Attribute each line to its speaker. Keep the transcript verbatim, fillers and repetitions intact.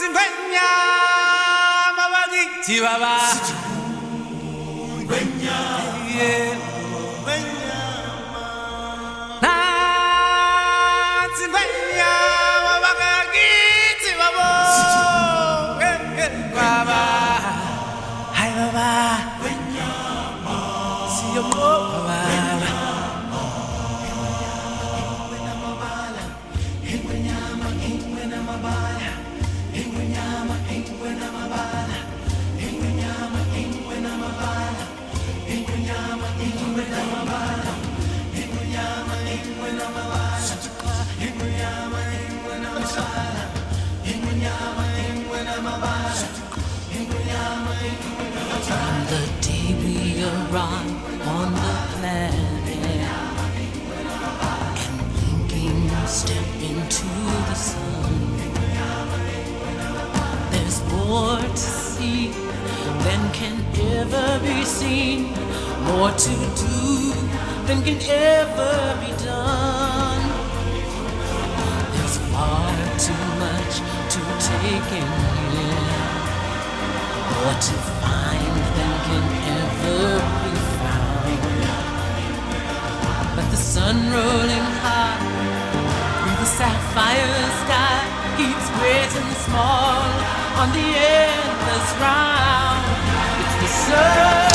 Speaker 1: Singwenya mabagi Chihuahua Singwenya yeah Singwenya na Singwenya mabagi Chihuahua Baba Hai Baba Singwenya Siyo Baba
Speaker 2: From the day we arrive on the planet and blinking step into the sun, there's more to see than can ever be seen, more to do than can ever be done. There's far too much to take in here, more to find than can ever be found. But the sun rolling high through the sapphire sky keeps great and small on the endless round. It's the sun.